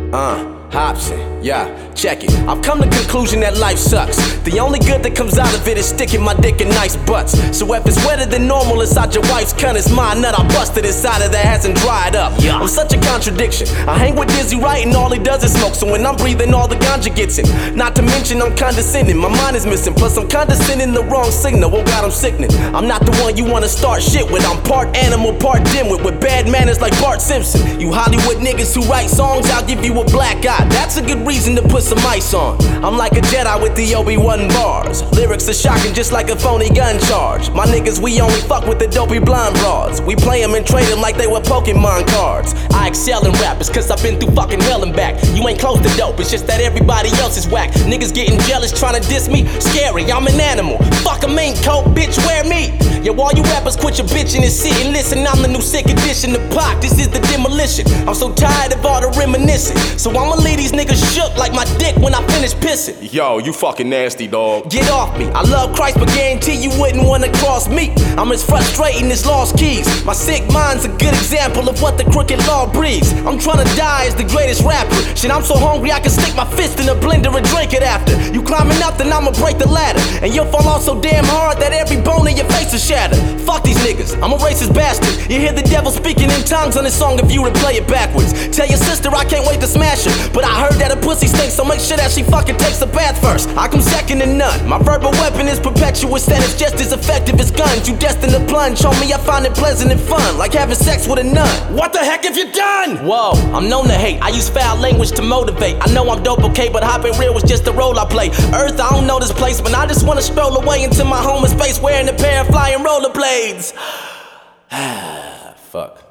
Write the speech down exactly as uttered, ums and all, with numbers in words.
Uh, Hobson, yeah, check it. I've come to the conclusion that life sucks. The only good that comes out of it is sticking my dick in nice butts. So if it's wetter than normal inside your wife's cunt, it's my nut I busted inside of that hasn't dried up. Yeah. I'm such a contradiction. I hang with Dizzy Wright and all he does is smoke. So when I'm breathing, all the ganja gets in. Not to mention I'm condescending, my mind is missing. Plus I'm condescending the wrong signal. Oh God, I'm sickening. I'm not the one you wanna start shit with. I'm part animal, part dimwit, with bad manners like Bart Simpson. You Hollywood niggas who write songs, I'll give you a black eye. That's a good reason to put some ice on. I'm like a Jedi with the Obi-Wan bars. Lyrics are shocking just like a phony gun charge. My niggas, we only fuck with the dopey blind broads. We play them and trade them like they were Pokemon cards. I excel in rappers cause I've been through fucking hell and back. You ain't close to dope, it's just that everybody else is whack. Niggas getting jealous trying to diss me, scary, I'm an animal. Fuck a mink coat, bitch, wear me. Yo, all you rappers quit your bitching and sit and listen. I'm the new sick edition of Pac, this is the demolition. I'm so tired of all the reminiscing, so I'ma leave these niggas shook like my dick when I finish pissing. Yo, you fucking nasty, dog. Get off me, I love Christ but guarantee you wouldn't wanna cross me. I'm as frustrating as lost keys. My sick mind's a good example of what the crooked law breeds. I'm trying to die as the greatest rapper. Shit, I'm so hungry I can stick my fist in a blender and drink it after. You climbing up, then I'ma break the ladder, and you'll fall off so damn hard that every bone in your face is shattered. Fuck these niggas, I'm a racist bastard. You hear the devil speaking in tongues on this song if you would play it backwards. Tell your sister I can't wait to smash her, but I heard that a pussy stinks, so make sure that she fucking takes a bath first. I come second to none. My verbal weapon is perpetuous and it's just as effective as guns. You destined to plunge, show me I find it pleasant and fun, like having sex with a nun. What the heck have you done? Whoa, I'm known to hate, I use foul language to motivate. I know I'm dope, okay, but hopping real was just the role I play. Earth, I don't know this place, but I just wanna stroll away into my home and space wearing a pair of flying rollerblades. Fuck.